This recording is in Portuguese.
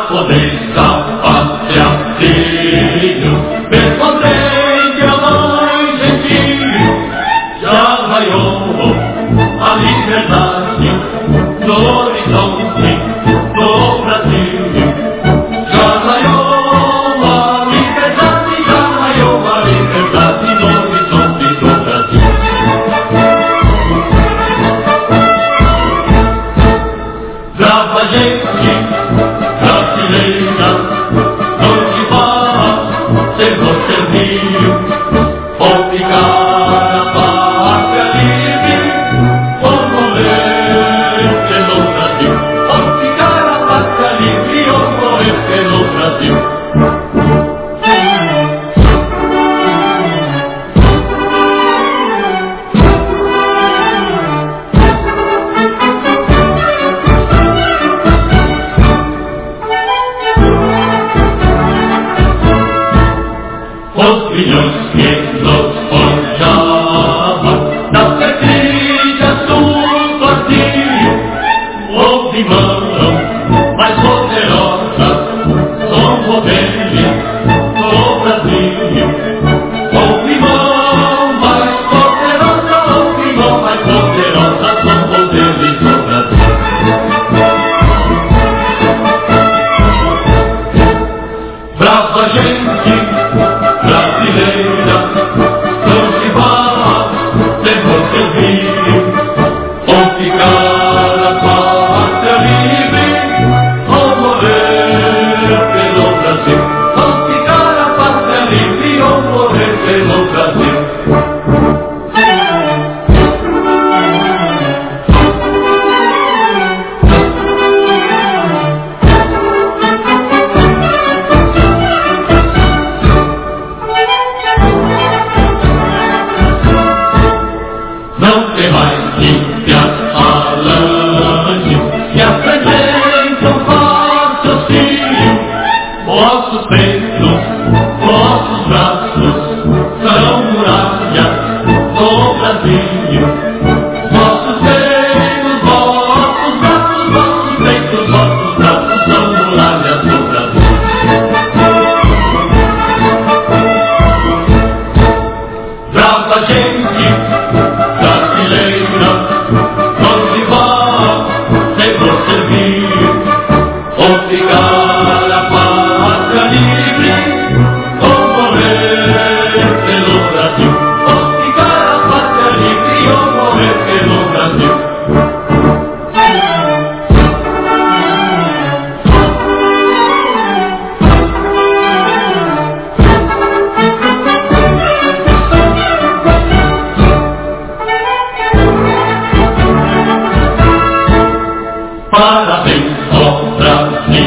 poder da pátria, filho, bem contente a mãe gentil, já raiou a liberdade no horizonte do Brasil. Já raiou a liberdade, já raiou a liberdade no horizonte do Brasil. Brava gente brasileira, onde vá, ser você rio, ou ficar a pátria livre, ou morrer pelo Brasil, ou ficar a pátria livre, ou morrer pelo Brasil. Os milhões que nos forjavam nas petrilhas do vazio, houve mãos mais poderosas, somos eles do Brasil. Houve mão mais poderosa, houve mão mais poderosa, somos eles do Brasil. Brava gente brasileira, onde vá, ser você rio, ou ficar a pátria livre, ou morrer pelo Brasil, ou ficar a pátria livre, ou morrer pelo Brasil. Não tem mais limpias falanges que apresentam raciocínio. Vossos peitos, vossos braços são muralhas do Brasil. Vossos peitos, vossos braços, vossos peitos, vossos braços são muralhas do Brasil. Brava gente brasileira, onde vá, ser você rio, ou ficar a pátria livre, ou morrer pelo Brasil, ou ficar a pátria livre, ou morrer pelo Brasil. Parabéns, ó Brasil.